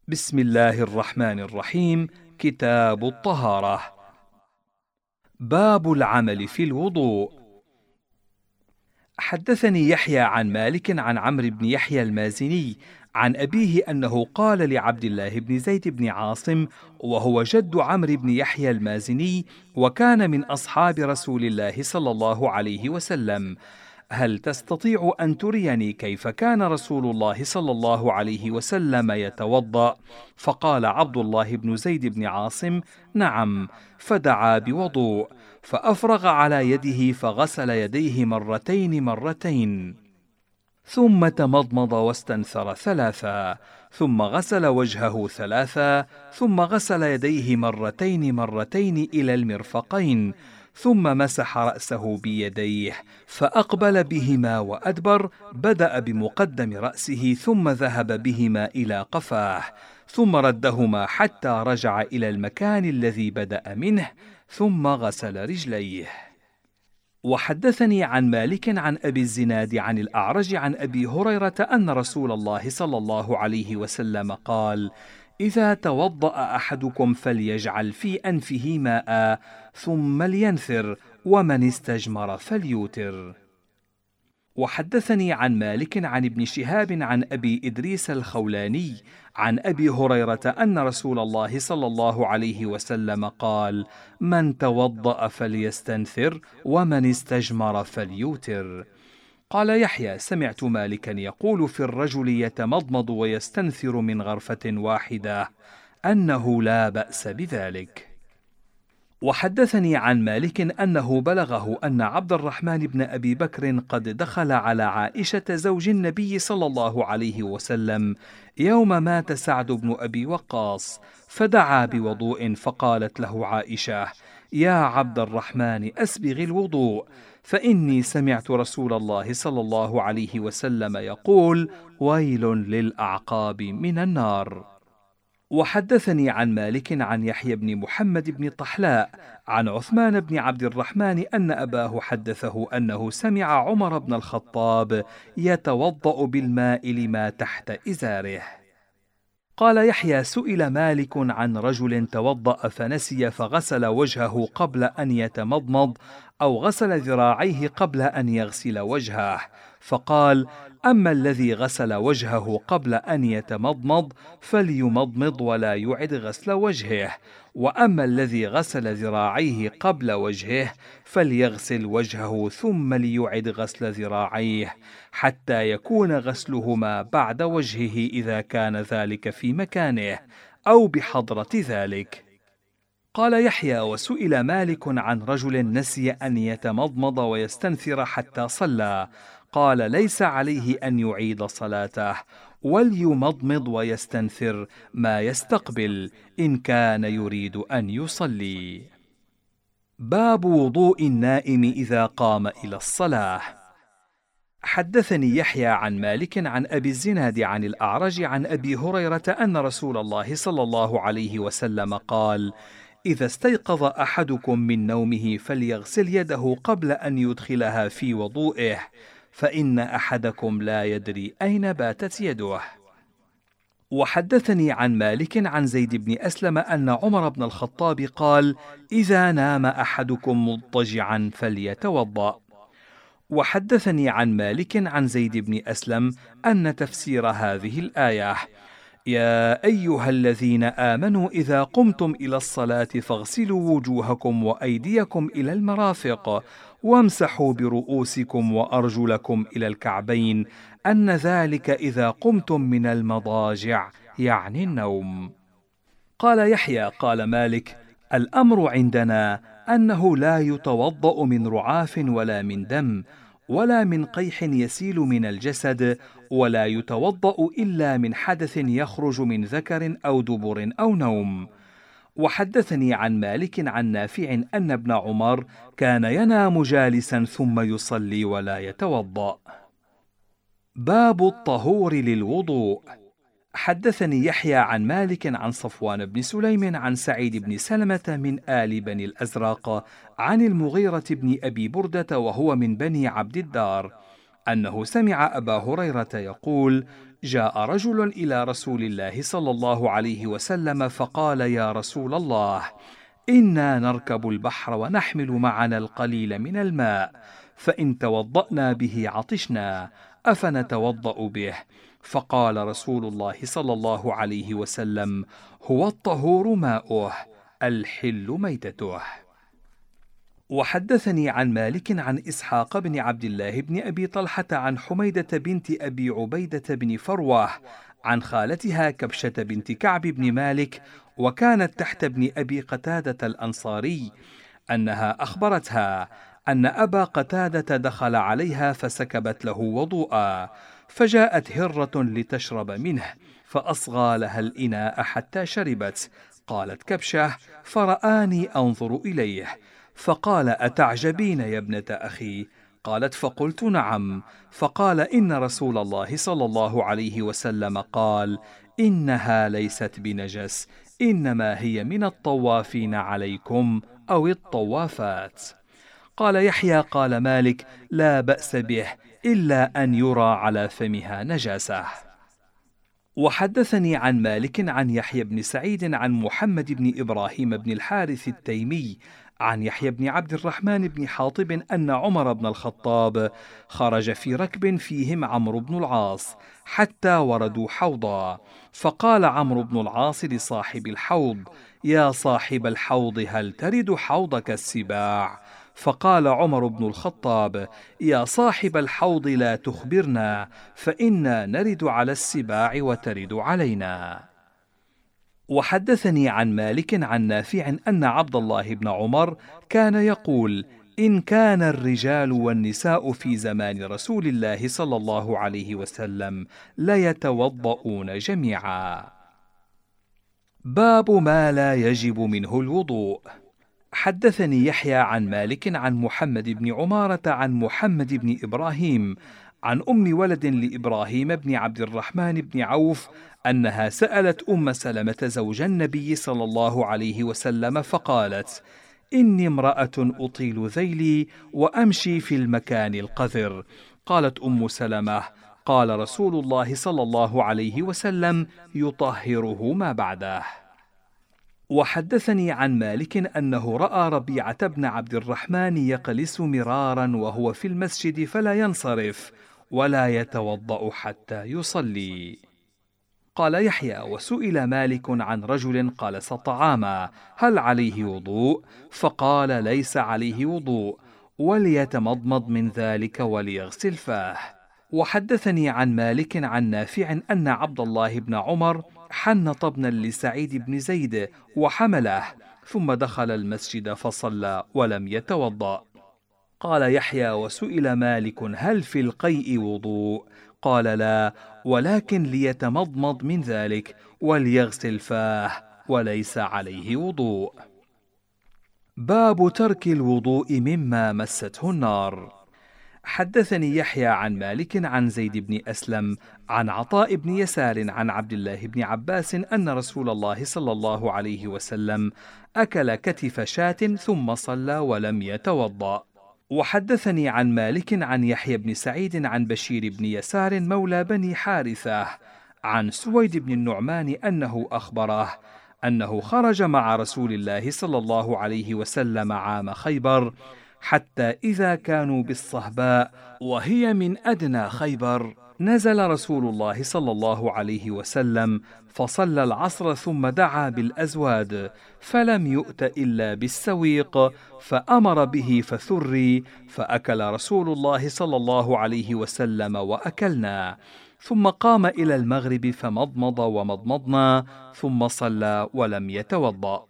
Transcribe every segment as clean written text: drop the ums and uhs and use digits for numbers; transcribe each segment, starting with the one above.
بسم الله الرحمن الرحيم. كتاب الطهارة. باب العمل في الوضوء. حدثني يحيى عن مالك عن عمرو بن يحيى المازني عن أبيه أنه قال لعبد الله بن زيد بن عاصم، وهو جد عمرو بن يحيى المازني وكان من أصحاب رسول الله صلى الله عليه وسلم: هل تستطيع أن تريني كيف كان رسول الله صلى الله عليه وسلم يتوضأ؟ فقال عبد الله بن زيد بن عاصم: نعم. فدعا بوضوء، فأفرغ على يده فغسل يديه مرتين، ثم تمضمض واستنثر ثلاثا، ثم غسل وجهه ثلاثا، ثم غسل يديه مرتين إلى المرفقين، ثم مسح رأسه بيديه فأقبل بهما وأدبر، بدأ بمقدم رأسه ثم ذهب بهما إلى قفاه، ثم ردهما حتى رجع إلى المكان الذي بدأ منه، ثم غسل رجليه. وحدثني عن مالك عن أبي الزناد عن الأعرج عن أبي هريرة أن رسول الله صلى الله عليه وسلم قال: إذا توضأ أحدكم فليجعل في أنفه ماء ثم لينثر، ومن استجمر فليوتر. وحدثني عن مالك عن ابن شهاب عن أبي إدريس الخولاني عن أبي هريرة أن رسول الله صلى الله عليه وسلم قال: من توضأ فليستنثر، ومن استجمر فليوتر. قال يحيى: سمعت مالكا يقول في الرجل يتمضمض ويستنثر من غرفة واحدة أنه لا بأس بذلك. وحدثني عن مالك أنه بلغه أن عبد الرحمن بن أبي بكر قد دخل على عائشة زوج النبي صلى الله عليه وسلم يوم مات سعد بن أبي وقاص، فدعا بوضوء، فقالت له عائشة: يا عبد الرحمن أسبغ الوضوء، فإني سمعت رسول الله صلى الله عليه وسلم يقول: ويل للأعقاب من النار. وحدثني عن مالك عن يحيى بن محمد بن طحلاء عن عثمان بن عبد الرحمن أن أباه حدثه أنه سمع عمر بن الخطاب يتوضأ بالماء لما تحت إزاره. قال يحيى: سئل مالك عن رجل توضأ فنسي فغسل وجهه قبل أن يتمضمض، أو غسل ذراعيه قبل أن يغسل وجهه، فقال: أما الذي غسل وجهه قبل أن يتمضمض فليمضمض ولا يعد غسل وجهه، وأما الذي غسل ذراعيه قبل وجهه فليغسل وجهه ثم ليعد غسل ذراعيه، حتى يكون غسلهما بعد وجهه إذا كان ذلك في مكانه أو بحضرة ذلك. قال يحيى: وسئل مالك عن رجل نسي أن يتمضمض ويستنثر حتى صلى، قال: ليس عليه أن يعيد صلاته، وليمضمض ويستنثر ما يستقبل إن كان يريد أن يصلي. باب وضوء النائم إذا قام إلى الصلاة. حدثني يحيى عن مالك عن أبي الزناد عن الأعرج عن أبي هريرة أن رسول الله صلى الله عليه وسلم قال: إذا استيقظ أحدكم من نومه فليغسل يده قبل أن يدخلها في وضوئه، فإن أحدكم لا يدري أين باتت يده. وحدثني عن مالك عن زيد بن أسلم أن عمر بن الخطاب قال: إذا نام أحدكم مضطجعا فليتوضأ. وحدثني عن مالك عن زيد بن أسلم أن تفسير هذه الآية: يا أيها الذين آمنوا إذا قمتم إلى الصلاة فاغسلوا وجوهكم وأيديكم إلى المرافق، وامسحوا برؤوسكم وأرجلكم إلى الكعبين، أن ذلك إذا قمتم من المضاجع، يعني النوم. قال يحيى: قال مالك: الأمر عندنا أنه لا يتوضأ من رعاف ولا من دم ولا من قيح يسيل من الجسد، ولا يتوضأ إلا من حدث يخرج من ذكر أو دبر أو نوم. وحدثني عن مالك عن نافع أن ابن عمر كان ينام جالسا ثم يصلي ولا يتوضأ. باب الطهور للوضوء. حدثني يحيى عن مالك عن صفوان بن سليم عن سعيد بن سلمة من آل بني الأزرق عن المغيرة بن أبي بردة وهو من بني عبد الدار أنه سمع أبا هريرة يقول: جاء رجل إلى رسول الله صلى الله عليه وسلم فقال: يا رسول الله، إنا نركب البحر ونحمل معنا القليل من الماء، فإن توضأنا به عطشنا، أفنتوضأ به؟ فقال رسول الله صلى الله عليه وسلم: هو الطهور ماؤه، الحل ميتته. وحدثني عن مالك عن إسحاق بن عبد الله بن أبي طلحة عن حميدة بنت أبي عبيدة بن فروة عن خالتها كبشة بنت كعب بن مالك، وكانت تحت ابن أبي قتادة الأنصاري، أنها أخبرتها أن أبا قتادة دخل عليها فسكبت له وضوءا، فجاءت هرة لتشرب منه، فأصغى لها الإناء حتى شربت. قالت كبشة: فرآني أنظر إليه، فقال: أتعجبين يا ابنة أخي؟ قالت: فقلت: نعم. فقال: إن رسول الله صلى الله عليه وسلم قال: إنها ليست بنجس، إنما هي من الطوافين عليكم أو الطوافات. قال يحيى: قال مالك: لا بأس به، إلا أن يرى على فمها نجاسة. وحدثني عن مالك عن يحيى بن سعيد عن محمد بن إبراهيم بن الحارث التيمي عن يحيى بن عبد الرحمن بن حاطب أن عمر بن الخطاب خرج في ركب فيهم عمرو بن العاص حتى وردوا حوضا، فقال عمرو بن العاص لصاحب الحوض: يا صاحب الحوض، هل ترد حوضك السباع؟ فقال عمر بن الخطاب: يا صاحب الحوض، لا تخبرنا، فإنا نرد على السباع وترد علينا. وحدثني عن مالك عن نافع أن عبد الله بن عمر كان يقول: إن كان الرجال والنساء في زمان رسول الله صلى الله عليه وسلم ليتوضؤون جميعا. باب ما لا يجب منه الوضوء. حدثني يحيى عن مالك عن محمد بن عمارة عن محمد بن إبراهيم عن أم ولد لإبراهيم بن عبد الرحمن بن عوف أنها سألت أم سلمة زوج النبي صلى الله عليه وسلم فقالت: إني امرأة أطيل ذيلي وأمشي في المكان القذر. قالت أم سلمة: قال رسول الله صلى الله عليه وسلم: يطهره ما بعده. وحدثني عن مالك أنه رأى ربيعة بن عبد الرحمن يقلس مرارا وهو في المسجد فلا ينصرف ولا يتوضأ حتى يصلي. قال يحيى: وسئل مالك عن رجل قلس طعاما هل عليه وضوء؟ فقال: ليس عليه وضوء، وليتمضمض من ذلك وليغسل فاه. وحدثني عن مالك عن نافع أن عبد الله بن عمر حنط ابنا لسعيد بن زيد وحمله، ثم دخل المسجد فصلى ولم يتوضأ. قال يحيى: وسئل مالك هل في القيء وضوء؟ قال: لا، ولكن ليتمضمض من ذلك وليغسل فاه، وليس عليه وضوء. باب ترك الوضوء مما مسته النار. حدثني يحيى عن مالك عن زيد بن أسلم عن عطاء بن يسار عن عبد الله بن عباس أن رسول الله صلى الله عليه وسلم أكل كتف شاة ثم صلى ولم يتوضأ. وحدثني عن مالك عن يحيى بن سعيد عن بشير بن يسار مولى بني حارثة عن سويد بن النعمان أنه أخبره أنه خرج مع رسول الله صلى الله عليه وسلم عام خيبر، حتى إذا كانوا بالصهباء وهي من أدنى خيبر نزل رسول الله صلى الله عليه وسلم فصلى العصر ثم دعا بالأزواد، فلم يؤت إلا بالسويق، فأمر به فثري، فأكل رسول الله صلى الله عليه وسلم وأكلنا، ثم قام إلى المغرب فمضمض ومضمضنا، ثم صلى ولم يتوضأ.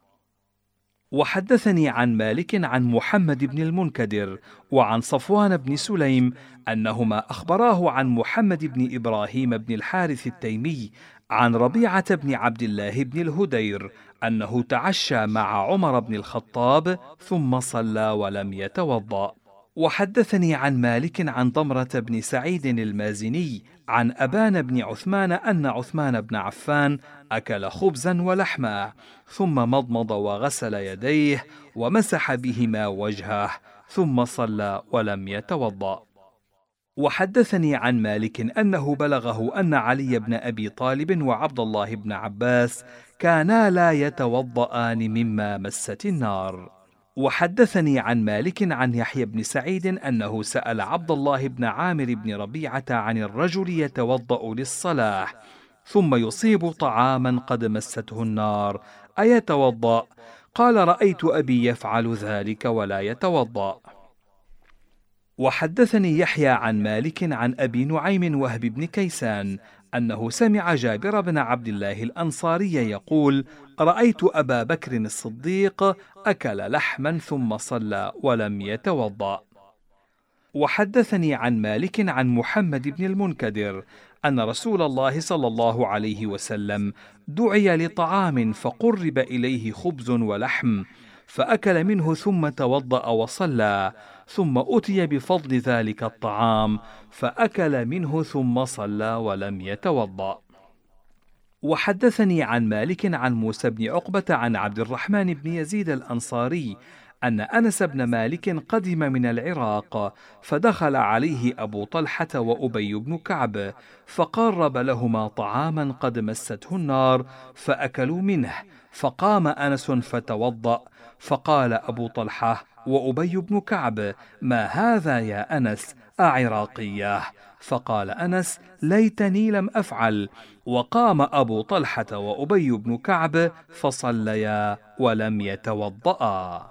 وحدثني عن مالك عن محمد بن المنكدر وعن صفوان بن سليم أنهما أخبراه عن محمد بن إبراهيم بن الحارث التيمي عن ربيعة بن عبد الله بن الهدير أنه تعشى مع عمر بن الخطاب ثم صلى ولم يتوضأ. وحدثني عن مالك عن ضمرة بن سعيد المازني عن أبان بن عثمان أن عثمان بن عفان أكل خبزا ولحما ثم مضمض وغسل يديه ومسح بهما وجهه ثم صلى ولم يتوضأ. وحدثني عن مالك أنه بلغه أن علي بن أبي طالب وعبد الله بن عباس كانا لا يتوضآن مما مست النار. وحدثني عن مالك عن يحيى بن سعيد أنه سأل عبد الله بن عامر بن ربيعة عن الرجل يتوضأ للصلاة ثم يصيب طعاما قد مسته النار أيتوضأ؟ قال: رأيت أبي يفعل ذلك ولا يتوضأ. وحدثني يحيى عن مالك عن أبي نعيم وهب بن كيسان أنه سمع جابر بن عبد الله الأنصاري يقول: رأيت أبا بكر الصديق أكل لحما ثم صلى ولم يتوضأ. وحدثني عن مالك عن محمد بن المنكدر أن رسول الله صلى الله عليه وسلم دعي لطعام فقرب إليه خبز ولحم فأكل منه ثم توضأ وصلى، ثم أتي بفضل ذلك الطعام فأكل منه ثم صلى ولم يتوضأ. وحدثني عن مالك عن موسى بن عقبة عن عبد الرحمن بن يزيد الأنصاري أن أنس بن مالك قدم من العراق فدخل عليه أبو طلحة وأبي بن كعب فقرب لهما طعاما قد مسته النار فأكلوا منه، فقام أنس فتوضأ، فقال أبو طلحة وأبي بن كعب: ما هذا يا أنس أعراقية؟ فقال أنس: ليتني لم أفعل. وقام أبو طلحة وأبي بن كعب فصليا ولم يتوضأ.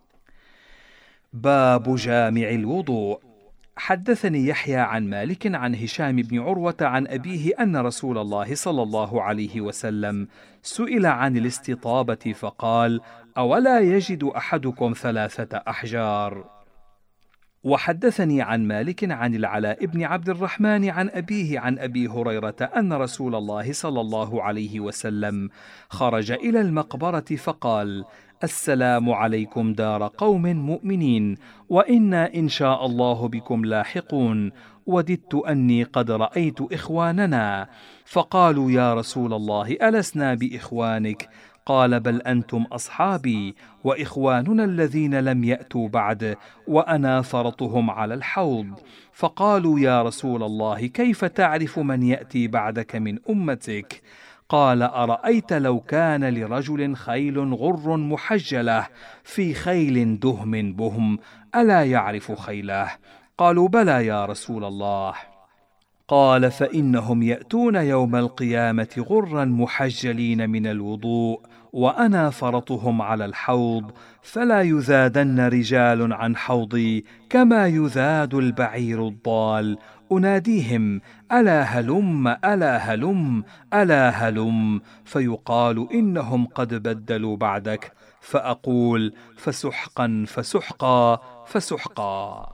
باب جامع الوضوء. حدثني يحيى عن مالك عن هشام بن عروة عن أبيه أن رسول الله صلى الله عليه وسلم سئل عن الاستطابة فقال: أولا يجد أحدكم 3 أحجار؟ وحدثني عن مالك عن العلاء بن عبد الرحمن عن أبيه عن أبي هريرة أن رسول الله صلى الله عليه وسلم خرج إلى المقبرة فقال: السلام عليكم دار قوم مؤمنين، وإنا إن شاء الله بكم لاحقون، وددت أني قد رأيت إخواننا. فقالوا: يا رسول الله ألسنا بإخوانك؟ قال: بل أنتم أصحابي وإخواننا الذين لم يأتوا بعد، وأنا فرطهم على الحوض. فقالوا: يا رسول الله كيف تعرف من يأتي بعدك من أمتك؟ قال: أرأيت لو كان لرجل خيل غر محجلة في خيل دهم بهم ألا يعرف خيله؟ قالوا: بلى يا رسول الله. قال: فإنهم يأتون يوم القيامة غرا محجلين من الوضوء، وأنا فرطهم على الحوض، فلا يذادن رجال عن حوضي كما يذاد البعير الضال. أناديهم: ألا هلم ألا هلم ألا هلم، فيقال إنهم قد بدلوا بعدك، فأقول: فسحقا فسحقا فسحقا.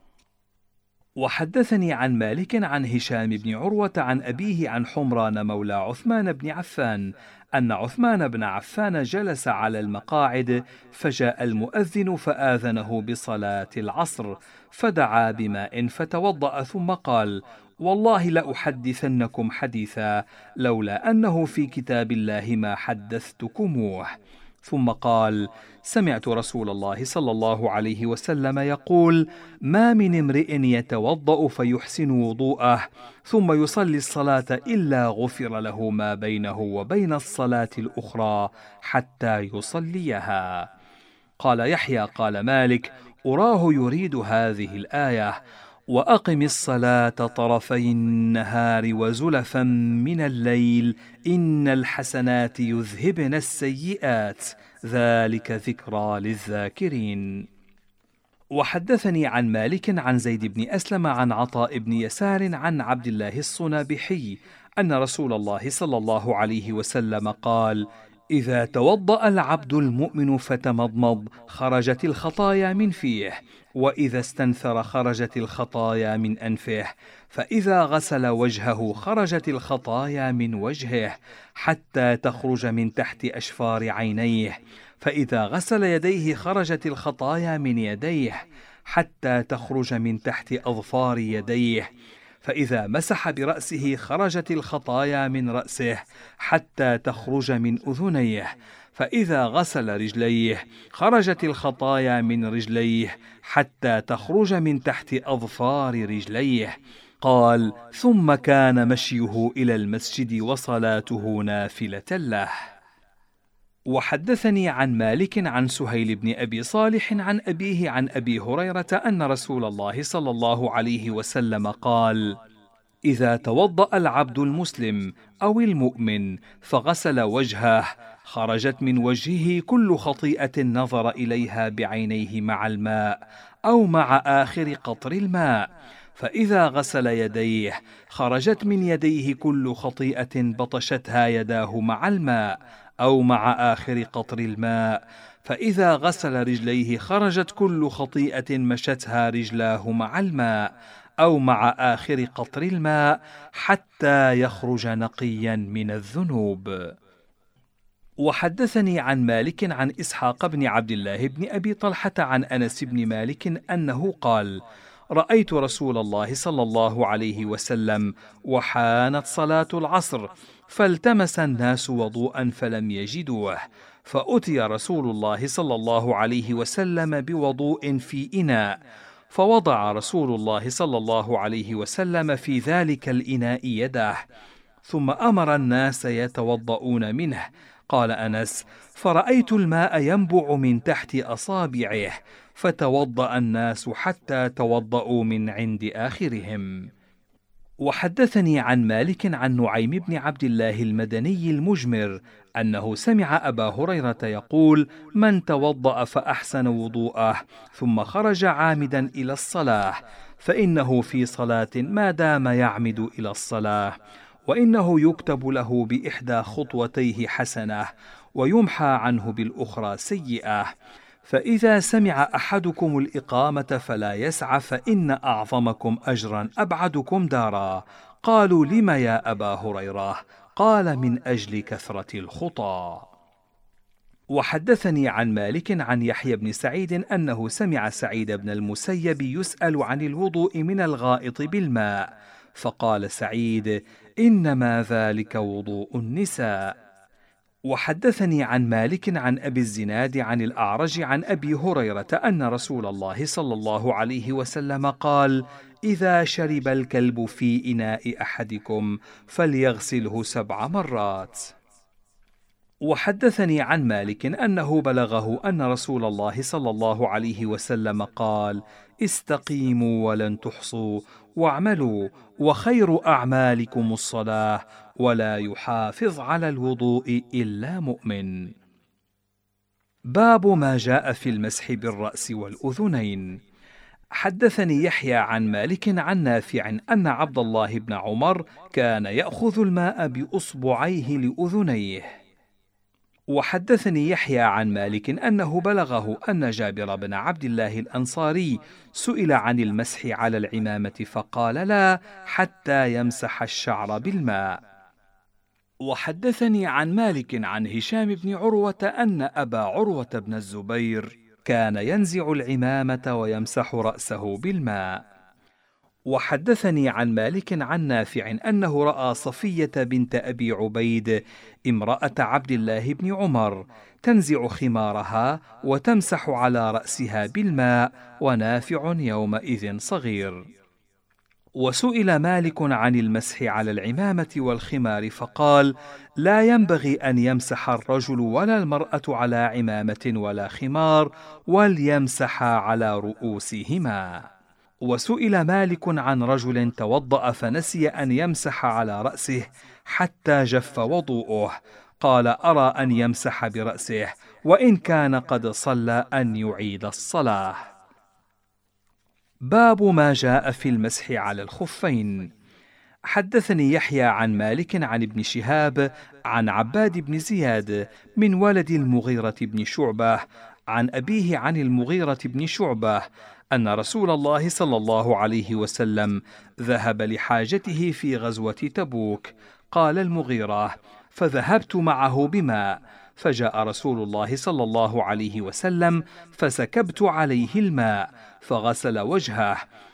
وحدثني عن مالك عن هشام بن عروة عن أبيه عن حمران مولى عثمان بن عفان أن عثمان بن عفان جلس على المقاعد فجاء المؤذن فآذنه بصلاة العصر، فدعا بماء فتوضأ ثم قال: والله لأحدثنكم حديثا لولا أنه في كتاب الله ما حدثتكموه. ثم قال: سمعت رسول الله صلى الله عليه وسلم يقول: ما من امرئ يتوضأ فيحسن وضوءه ثم يصلي الصلاة إلا غفر له ما بينه وبين الصلاة الأخرى حتى يصليها. قال يحيى قال مالك: أراه يريد هذه الآية: وأقم الصلاة طرفي النهار وزلفا من الليل إن الحسنات يذهبن السيئات ذلك ذكرى للذاكرين. وحدثني عن مالك عن زيد بن أسلم عن عطاء بن يسار عن عبد الله الصنابحي أن رسول الله صلى الله عليه وسلم قال: إذا توضأ العبد المؤمن فتمضمض خرجت الخطايا من فيه، وإذا استنثر خرجت الخطايا من أنفه، فإذا غسل وجهه خرجت الخطايا من وجهه حتى تخرج من تحت أشفار عينيه، فإذا غسل يديه خرجت الخطايا من يديه حتى تخرج من تحت أظفار يديه، فإذا مسح برأسه خرجت الخطايا من رأسه حتى تخرج من أذنيه، فإذا غسل رجليه خرجت الخطايا من رجليه حتى تخرج من تحت أظفار رجليه. قال: ثم كان مشيه إلى المسجد وصلاته نافلة له. وحدثني عن مالك عن سهيل بن أبي صالح عن أبيه عن أبي هريرة أن رسول الله صلى الله عليه وسلم قال: إذا توضأ العبد المسلم أو المؤمن فغسل وجهه خرجت من وجهه كل خطيئة نظر إليها بعينيه مع الماء أو مع آخر قطر الماء، فإذا غسل يديه خرجت من يديه كل خطيئة بطشتها يداه مع الماء أو مع آخر قطر الماء، فإذا غسل رجليه خرجت كل خطيئة مشتها رجلاه مع الماء أو مع آخر قطر الماء حتى يخرج نقيا من الذنوب. وحدثني عن مالك عن إسحاق بن عبد الله بن أبي طلحة عن أنس بن مالك أنه قال: رأيت رسول الله صلى الله عليه وسلم وحانت صلاة العصر فالتمس الناس وضوءا فلم يجدوه، فأتي رسول الله صلى الله عليه وسلم بوضوء في إناء، فوضع رسول الله صلى الله عليه وسلم في ذلك الإناء يده، ثم أمر الناس يتوضؤون منه. قال أنس: فرأيت الماء ينبع من تحت أصابعه، فتوضأ الناس حتى توضؤوا من عند آخرهم. وحدثني عن مالك عن نعيم بن عبد الله المدني المجمر أنه سمع أبا هريرة يقول: من توضأ فأحسن وضوءه ثم خرج عامدا إلى الصلاة فإنه في صلاة ما دام يعمد إلى الصلاة، وإنه يكتب له بإحدى خطوتيه حسنة ويمحى عنه بالأخرى سيئة. فإذا سمع أحدكم الإقامة فلا يسع فإن أعظمكم أجرا أبعدكم دارا. قالوا: لم يا أبا هريرة؟ قال: من أجل كثرة الخطى. وحدثني عن مالك عن يحيى بن سعيد أنه سمع سعيد بن المسيب يسأل عن الوضوء من الغائط بالماء، فقال سعيد: إنما ذلك وضوء النساء. وحدثني عن مالك عن أبي الزناد عن الأعرج عن أبي هريرة أن رسول الله صلى الله عليه وسلم قال: إذا شرب الكلب في إناء أحدكم فليغسله 7 مرات. وحدثني عن مالك أنه بلغه أن رسول الله صلى الله عليه وسلم قال: استقيموا ولن تحصوا واعملوا، وخير أعمالكم الصلاة، ولا يحافظ على الوضوء إلا مؤمن. باب ما جاء في المسح بالرأس والأذنين. حدثني يحيى عن مالك عن نافع أن عبد الله بن عمر كان يأخذ الماء بأصبعيه لأذنيه. وحدثني يحيى عن مالك أنه بلغه أن جابر بن عبد الله الأنصاري سئل عن المسح على العمامة فقال: لا، حتى يمسح الشعر بالماء. وحدثني عن مالك عن هشام بن عروة أن أبا عروة بن الزبير كان ينزع العمامة ويمسح رأسه بالماء. وحدثني عن مالك عن نافع أنه رأى صفية بنت أبي عبيد امرأة عبد الله بن عمر تنزع خمارها وتمسح على رأسها بالماء، ونافع يومئذ صغير. وسئل مالك عن المسح على العمامة والخمار فقال: لا ينبغي أن يمسح الرجل ولا المرأة على عمامة ولا خمار، وليمسحا على رؤوسهما. وسئل مالك عن رجل توضأ فنسي أن يمسح على رأسه حتى جف وضوءه، قال: أرى أن يمسح برأسه، وإن كان قد صلى أن يعيد الصلاة. باب ما جاء في المسح على الخفين. حدثني يحيى عن مالك عن ابن شهاب عن عباد بن زياد من ولد المغيرة بن شعبة عن أبيه عن المغيرة بن شعبة أن رسول الله صلى الله عليه وسلم ذهب لحاجته في غزوة تبوك. قال المغيرة: فذهبت معه بماء، فجاء رسول الله صلى الله عليه وسلم فسكبت عليه الماء فغسل وجهه،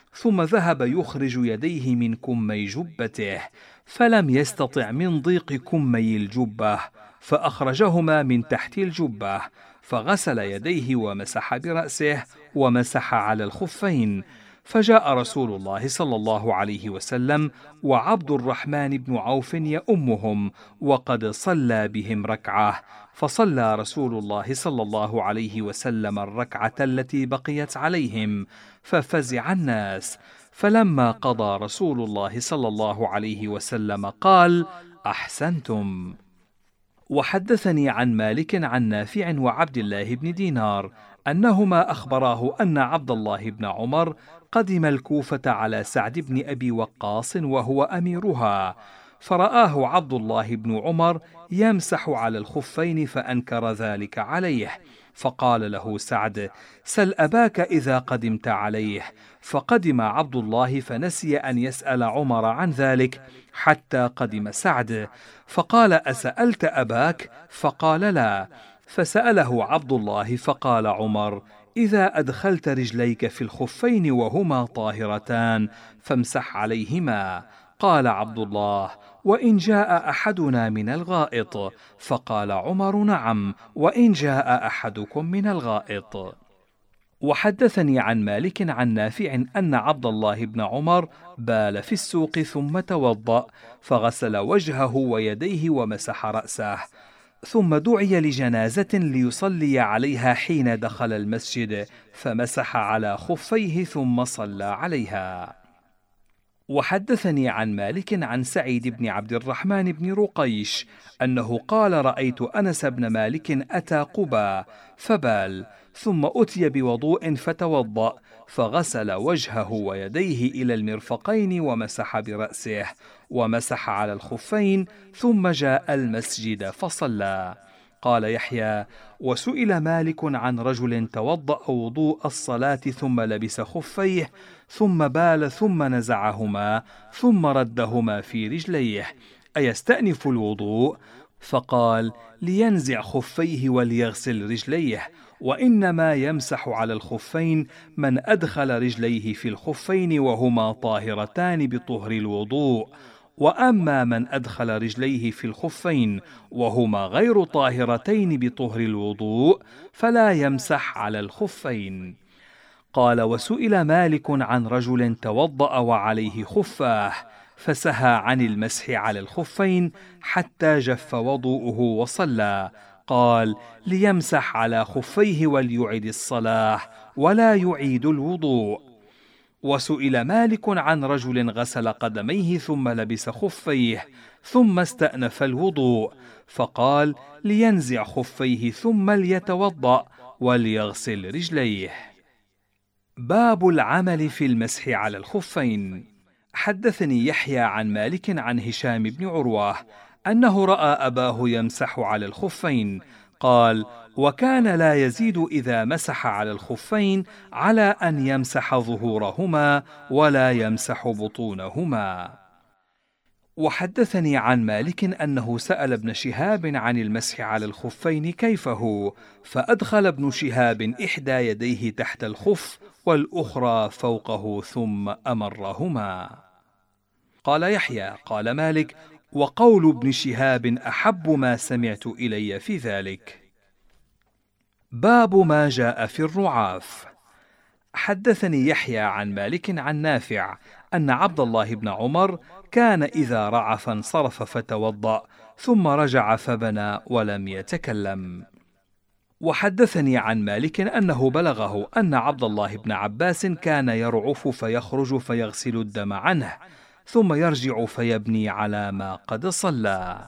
ثم ذهب يخرج يديه من كمي جبته، فلم يستطع من ضيق كمي الجبة، فأخرجهما من تحت الجبة، فغسل يديه ومسح برأسه ومسح على الخفين. فجاء رسول الله صلى الله عليه وسلم وعبد الرحمن بن عوف يؤمهم، وقد صلى بهم ركعة، فصلى رسول الله صلى الله عليه وسلم الركعة التي بقيت عليهم، ففزع الناس. فلما قضى رسول الله صلى الله عليه وسلم قال: أحسنتم. وحدثني عن مالك عن نافع وعبد الله بن دينار أنهما أخبراه أن عبد الله بن عمر قدم الكوفة على سعد بن أبي وقاص وهو أميرها، فرآه عبد الله بن عمر يمسح على الخفين فأنكر ذلك عليه، فقال له سعد: سل أباك إذا قدمت عليه. فقدم عبد الله فنسي أن يسأل عمر عن ذلك حتى قدم سعد، فقال: أسألت أباك؟ فقال: لا. فسأله عبد الله فقال عمر: إذا أدخلت رجليك في الخفين وهما طاهرتان فامسح عليهما. قال عبد الله: وإن جاء أحدنا من الغائط؟ فقال عمر: نعم، وإن جاء أحدكم من الغائط. وحدثني عن مالك عن نافع أن عبد الله بن عمر بال في السوق ثم توضأ، فغسل وجهه ويديه ومسح رأسه، ثم دعي لجنازة ليصلي عليها حين دخل المسجد، فمسح على خفيه ثم صلى عليها. وحدثني عن مالك عن سعيد بن عبد الرحمن بن رقيش أنه قال: رأيت أنس بن مالك أتى قباء فبال، ثم أتي بوضوء فتوضأ، فغسل وجهه ويديه إلى المرفقين ومسح برأسه ومسح على الخفين، ثم جاء المسجد فصلى. قال يحيى: وسئل مالك عن رجل توضأ وضوء الصلاة ثم لبس خفيه ثم بال ثم نزعهما ثم ردهما في رجليه، أيستأنف الوضوء؟ فقال: لينزع خفيه وليغسل رجليه، وإنما يمسح على الخفين من أدخل رجليه في الخفين وهما طاهرتان بطهر الوضوء، وأما من أدخل رجليه في الخفين وهما غير طاهرتين بطهر الوضوء فلا يمسح على الخفين. قال: وسئل مالك عن رجل توضأ وعليه خفاه فسهى عن المسح على الخفين حتى جف وضوءه وصلى، قال: ليمسح على خفيه وليعد الصلاة ولا يعيد الوضوء. وسئل مالك عن رجل غسل قدميه ثم لبس خفيه ثم استأنف الوضوء، فقال: لينزع خفيه ثم ليتوضأ وليغسل رجليه. باب العمل في المسح على الخفين. حدثني يحيى عن مالك عن هشام بن عروة أنه رأى أباه يمسح على الخفين، قال: وكان لا يزيد إذا مسح على الخفين على أن يمسح ظهورهما ولا يمسح بطونهما. وحدثني عن مالك أنه سأل ابن شهاب عن المسح على الخفين كيف هو، فأدخل ابن شهاب إحدى يديه تحت الخف والأخرى فوقه ثم أمرهما. قال يحيى: قال مالك: وقول ابن شهاب أحب ما سمعت إلي في ذلك. باب ما جاء في الرعاف. حدثني يحيى عن مالك عن نافع أن عبد الله بن عمر كان إذا رعف انصرف فتوضأ ثم رجع فبنى ولم يتكلم. وحدثني عن مالك أنه بلغه أن عبد الله بن عباس كان يرعف فيخرج فيغسل الدم عنه ثم يرجع فيبني على ما قد صلى.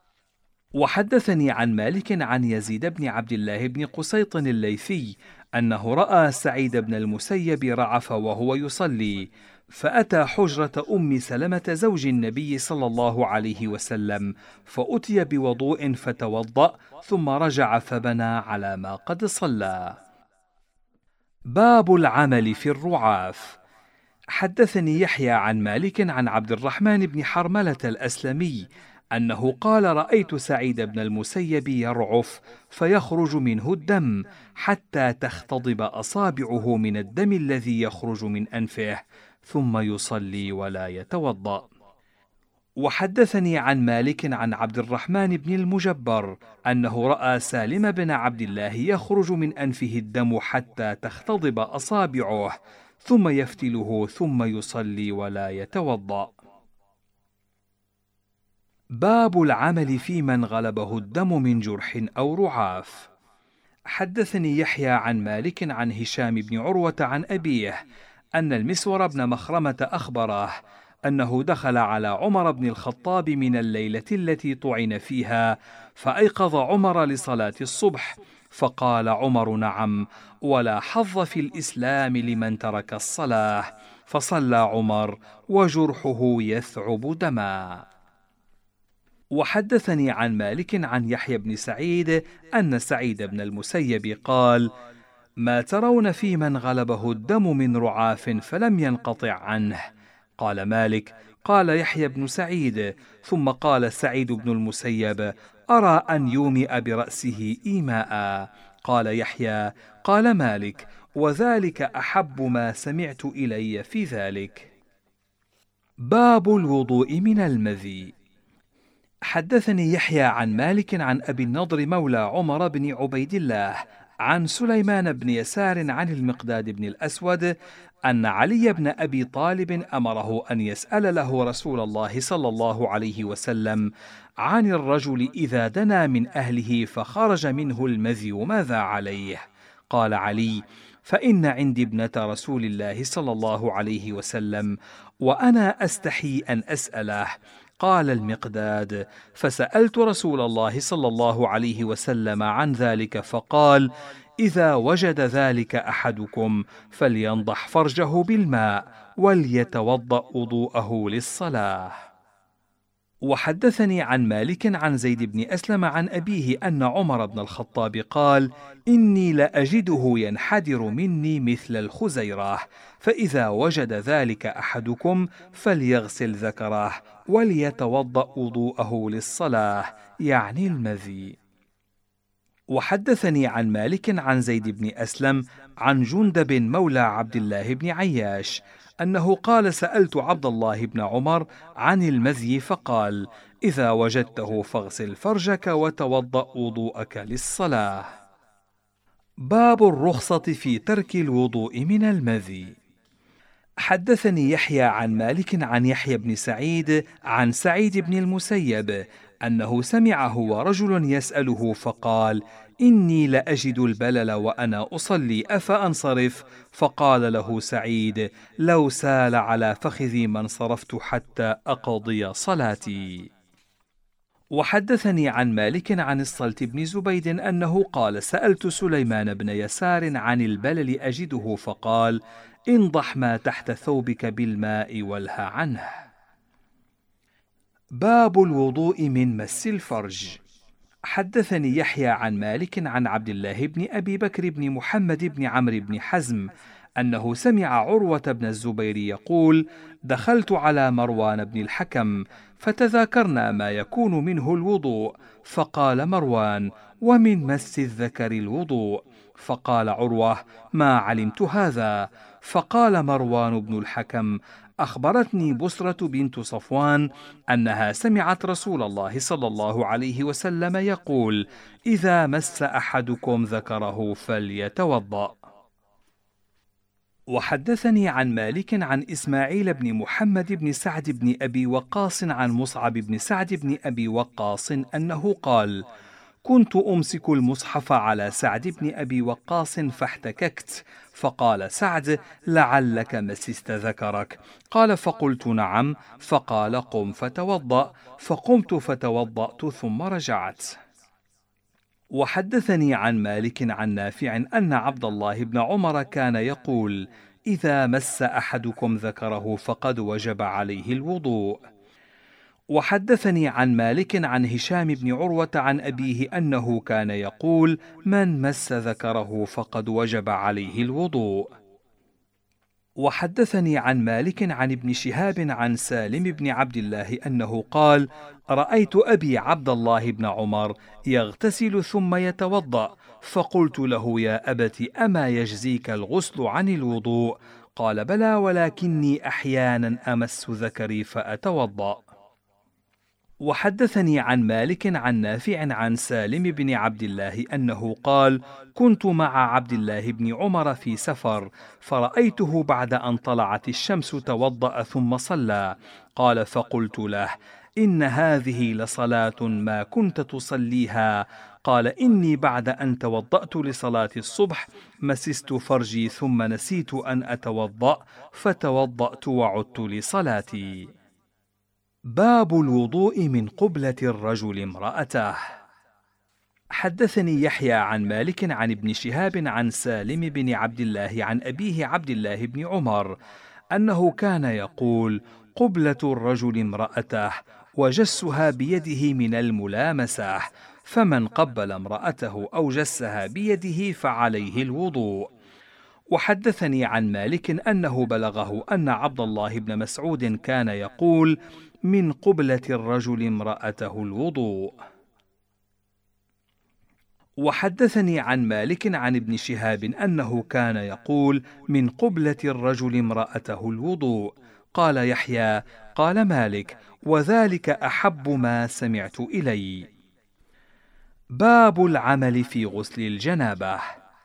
وحدثني عن مالك عن يزيد بن عبد الله بن قسيط الليثي أنه رأى سعيد بن المسيب رعف وهو يصلي، فأتى حجرة أم سلمة زوج النبي صلى الله عليه وسلم، فأتي بوضوء فتوضأ ثم رجع فبنى على ما قد صلى. باب العمل في الرعاف. حدثني يحيى عن مالك عن عبد الرحمن بن حرملة الأسلمي أنه قال: رأيت سعيد بن المسيب يرعف فيخرج منه الدم حتى تختضب أصابعه من الدم الذي يخرج من أنفه، ثم يصلي ولا يتوضأ. وحدثني عن مالك عن عبد الرحمن بن المجبر أنه رأى سالم بن عبد الله يخرج من أنفه الدم حتى تختضب أصابعه، ثم يفتله ثم يصلي ولا يتوضأ. باب العمل في من غلبه الدم من جرح أو رعاف. حدثني يحيى عن مالك عن هشام بن عروة عن أبيه أن المسور بن مخرمة أخبره أنه دخل على عمر بن الخطاب من الليلة التي طعن فيها، فأيقظ عمر لصلاة الصبح، فقال عمر: نعم، ولا حظ في الإسلام لمن ترك الصلاة. فصلى عمر وجرحه يثعب دما. وحدثني عن مالك عن يحيى بن سعيد أن سعيد بن المسيب قال: ما ترون في من غلبه الدم من رعاف فلم ينقطع عنه؟ قال مالك: قال يحيى بن سعيد، ثم قال سعيد بن المسيب: أرى أن يومئ برأسه إيماء. قال يحيى: قال مالك: وذلك أحب ما سمعت إلي في ذلك. باب الوضوء من المذي. حدثني يحيى عن مالك عن أبي النضر مولى عمر بن عبيد الله عن سليمان بن يسار عن المقداد بن الأسود أن علي بن أبي طالب أمره أن يسأل له رسول الله صلى الله عليه وسلم عن الرجل إذا دنا من أهله فخرج منه المذي ماذا عليه؟ قال علي: فإن عندي ابنة رسول الله صلى الله عليه وسلم وأنا أستحي أن أسأله. قال المقداد: فسألت رسول الله صلى الله عليه وسلم عن ذلك فقال: إذا وجد ذلك أحدكم فلينضح فرجه بالماء وليتوضأ وضوءه للصلاة. وحدثني عن مالك عن زيد بن أسلم عن أبيه أن عمر بن الخطاب قال: إني لأجده ينحدر مني مثل الخزيرة، فإذا وجد ذلك أحدكم فليغسل ذكره وليتوضأ وضوءه للصلاة، يعني المذي. وحدثني عن مالك عن زيد بن أسلم عن جندب مولى عبد الله بن عياش أنه قال: سألت عبد الله بن عمر عن المذي فقال: إذا وجدته فاغسل فرجك وتوضأ وضوءك للصلاة. باب الرخصة في ترك الوضوء من المذي. حدثني يحيى عن مالك عن يحيى بن سعيد عن سعيد بن المسيب أنه سمعه ورجل يسأله فقال: إني لأجد البلل وأنا أصلي أفأنصرف؟ فقال له سعيد: لو سال على فخذي ما انصرفت حتى أقضي صلاتي. وحدثني عن مالك عن الصلت بن زبيد أنه قال: سألت سليمان بن يسار عن البلل أجده فقال: انضح ما تحت ثوبك بالماء والهى عنه. باب الوضوء من مس الفرج. حدثني يحيى عن مالك عن عبد الله بن أبي بكر بن محمد بن عمرو بن حزم أنه سمع عروة بن الزبير يقول: دخلت على مروان بن الحكم فتذاكرنا ما يكون منه الوضوء، فقال مروان: ومن مس الذكر الوضوء؟ فقال عروة: ما علمت هذا. فقال مروان بن الحكم: أخبرتني بسرة بنت صفوان أنها سمعت رسول الله صلى الله عليه وسلم يقول: إذا مس أحدكم ذكره فليتوضأ. وحدثني عن مالك عن إسماعيل بن محمد بن سعد بن أبي وقاص عن مصعب بن سعد بن أبي وقاص أنه قال: كنت أمسك المصحف على سعد بن أبي وقاص فاحتككت، فقال سعد: لعلك مسست ذكرك. قال: فقلت نعم. فقال: قم فتوضأ. فقمت فتوضأت ثم رجعت. وحدثني عن مالك عن نافع أن عبد الله بن عمر كان يقول: إذا مس أحدكم ذكره فقد وجب عليه الوضوء. وحدثني عن مالك عن هشام بن عروة عن أبيه أنه كان يقول: من مس ذكره فقد وجب عليه الوضوء. وحدثني عن مالك عن ابن شهاب عن سالم بن عبد الله أنه قال: رأيت أبي عبد الله بن عمر يغتسل ثم يتوضأ، فقلت له: يا أبت، أما يجزيك الغسل عن الوضوء؟ قال: بلى، ولكني أحيانا أمس ذكري فأتوضأ. وحدثني عن مالك عن نافع عن سالم بن عبد الله أنه قال: كنت مع عبد الله بن عمر في سفر، فرأيته بعد أن طلعت الشمس توضأ ثم صلى. قال: فقلت له: إن هذه لصلاة ما كنت تصليها. قال: إني بعد أن توضأت لصلاة الصبح مسست فرجي ثم نسيت أن أتوضأ، فتوضأت وعدت لصلاتي. باب الوضوء من قبلة الرجل امرأته. حدثني يحيى عن مالك عن ابن شهاب عن سالم بن عبد الله عن أبيه عبد الله بن عمر أنه كان يقول: قبلة الرجل امرأته، وجسها بيده من الملامسة، فمن قبل امرأته أو جسها بيده فعليه الوضوء. وحدثني عن مالك أنه بلغه أن عبد الله بن مسعود كان يقول: من قبلة الرجل امرأته الوضوء. وحدثني عن مالك عن ابن شهاب أنه كان يقول: من قبلة الرجل امرأته الوضوء. قال يحيى: قال مالك: وذلك أحب ما سمعت إلي. باب العمل في غسل الجنابة.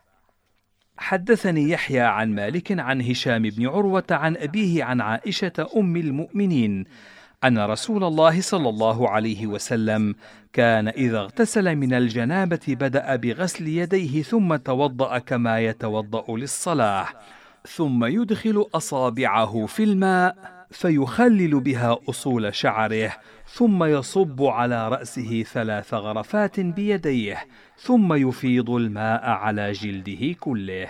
حدثني يحيى عن مالك عن هشام بن عروة عن أبيه عن عائشة أم المؤمنين أن رسول الله صلى الله عليه وسلم كان إذا اغتسل من الجنابة بدأ بغسل يديه ثم توضأ كما يتوضأ للصلاة، ثم يدخل أصابعه في الماء فيخلل بها أصول شعره، ثم يصب على رأسه 3 غرفات بيديه، ثم يفيض الماء على جلده كله.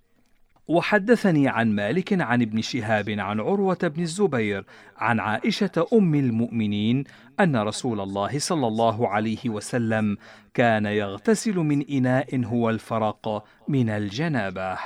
وحدثني عن مالك عن ابن شهاب عن عروة بن الزبير عن عائشة أم المؤمنين أن رسول الله صلى الله عليه وسلم كان يغتسل من إناء هو الفرق من الجنابة.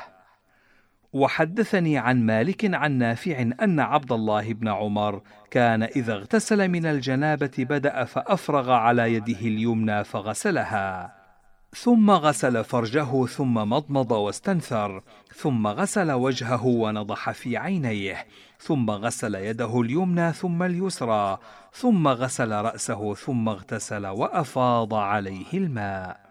وحدثني عن مالك عن نافع أن عبد الله بن عمر كان إذا اغتسل من الجنابة بدأ فأفرغ على يده اليمنى فغسلها، ثم غسل فرجه ثم مضمض واستنثر، ثم غسل وجهه ونضح في عينيه، ثم غسل يده اليمنى ثم اليسرى، ثم غسل رأسه ثم اغتسل وأفاض عليه الماء.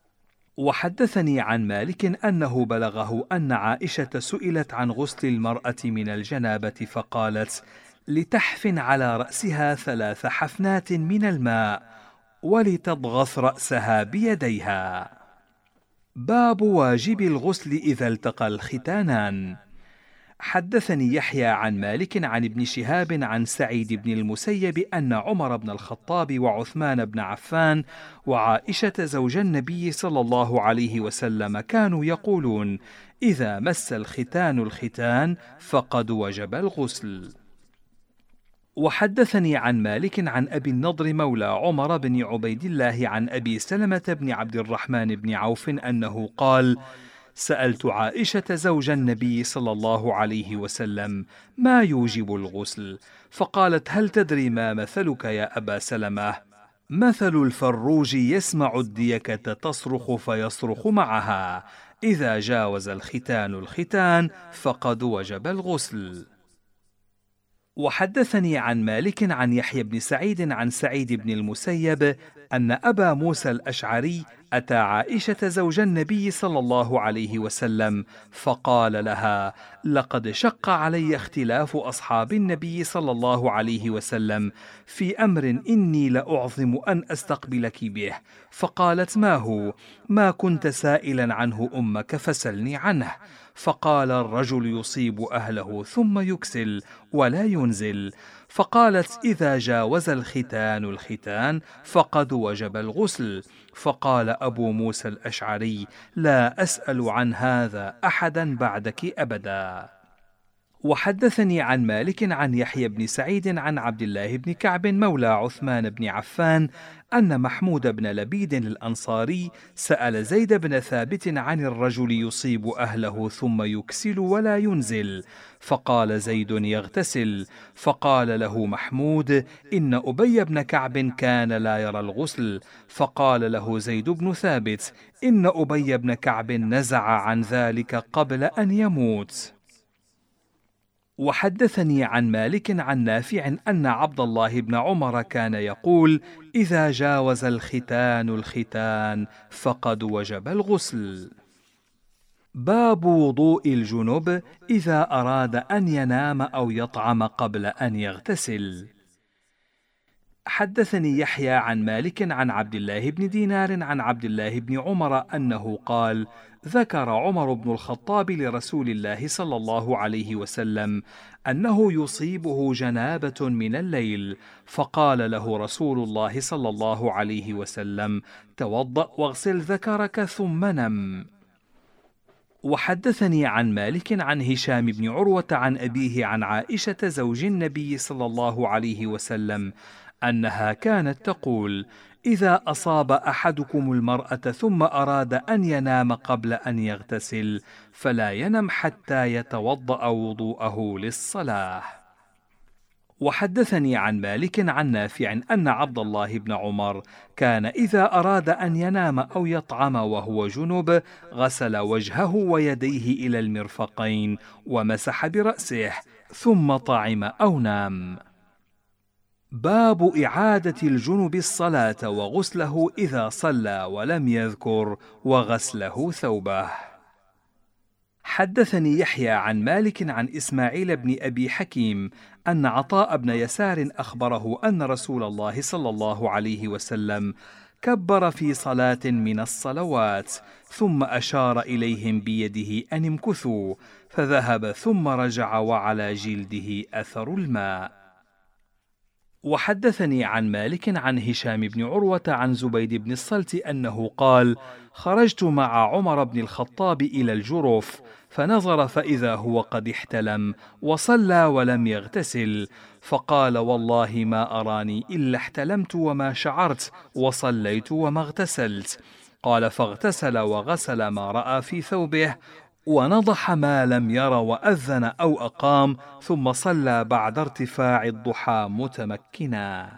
وحدثني عن مالك أنه بلغه أن عائشة سئلت عن غسل المرأة من الجنابة فقالت: لتحف على رأسها 3 حفنات من الماء ولتضغط رأسها بيديها. باب واجب الغسل إذا التقى الختانان. حدثني يحيى عن مالك عن ابن شهاب عن سعيد بن المسيب أن عمر بن الخطاب وعثمان بن عفان وعائشة زوج النبي صلى الله عليه وسلم كانوا يقولون: إذا مس الختان الختان فقد وجب الغسل. وحدثني عن مالك عن أبي النضر مولى عمر بن عبيد الله عن أبي سلمة بن عبد الرحمن بن عوف أنه قال: سألت عائشة زوج النبي صلى الله عليه وسلم: ما يوجب الغسل؟ فقالت: هل تدري ما مثلك يا أبا سلمة؟ مثل الفروج يسمع الديكة تصرخ فيصرخ معها، إذا جاوز الختان الختان فقد وجب الغسل. وحدثني عن مالك عن يحيى بن سعيد عن سعيد بن المسيب أن أبا موسى الأشعري أتى عائشة زوج النبي صلى الله عليه وسلم فقال لها: لقد شق علي اختلاف أصحاب النبي صلى الله عليه وسلم في أمر إني لأعظم أن أستقبلك به. فقالت: ما هو؟ ما كنت سائلا عنه أمك فسلني عنه. فقال: الرجل يصيب أهله ثم يكسل ولا ينزل. فقالت: إذا جاوز الختان الختان فقد وجب الغسل. فقال أبو موسى الأشعري: لا أسأل عن هذا أحدا بعدك أبدا. وحدثني عن مالك عن يحيى بن سعيد عن عبد الله بن كعب مولى عثمان بن عفان أن محمود بن لبيد الأنصاري سأل زيد بن ثابت عن الرجل يصيب أهله ثم يكسل ولا ينزل، فقال زيد: يغتسل. فقال له محمود: إن أبي بن كعب كان لا يرى الغسل. فقال له زيد بن ثابت: إن أبي بن كعب نزع عن ذلك قبل أن يموت. وحدثني عن مالك عن نافع أن عبد الله بن عمر كان يقول: إذا جاوز الختان الختان فقد وجب الغسل. باب وضوء الجنب إذا أراد أن ينام أو يطعم قبل أن يغتسل. حدثني يحيى عن مالك عن عبد الله بن دينار عن عبد الله بن عمر أنه قال: ذكر عمر بن الخطاب لرسول الله صلى الله عليه وسلم أنه يصيبه جنابة من الليل، فقال له رسول الله صلى الله عليه وسلم: توضأ واغسل ذكرك ثم نم. وحدثني عن مالك عن هشام بن عروة عن أبيه عن عائشة زوج النبي صلى الله عليه وسلم أنها كانت تقول: إذا أصاب أحدكم المرأة ثم أراد أن ينام قبل أن يغتسل فلا ينم حتى يتوضأ وضوءه للصلاة. وحدثني عن مالك عن نافع أن عبد الله بن عمر كان إذا أراد أن ينام أو يطعم وهو جنب غسل وجهه ويديه إلى المرفقين ومسح برأسه ثم طعم أو نام. باب إعادة الجنب الصلاة وغسله إذا صلى ولم يذكر وغسله ثوبه. حدثني يحيى عن مالك عن إسماعيل بن أبي حكيم أن عطاء بن يسار أخبره أن رسول الله صلى الله عليه وسلم كبر في صلاة من الصلوات ثم أشار إليهم بيده أن امكثوا، فذهب ثم رجع وعلى جلده أثر الماء. وحدثني عن مالك عن هشام بن عروة عن زبيد بن الصلت أنه قال: خرجت مع عمر بن الخطاب إلى الجرف فنظر فإذا هو قد احتلم وصلى ولم يغتسل، فقال: والله ما أراني إلا احتلمت وما شعرت وصليت وما اغتسلت. قال: فاغتسل وغسل ما رأى في ثوبه ونضح ما لم ير وأذن أو أقام، ثم صلى بعد ارتفاع الضحى متمكنا.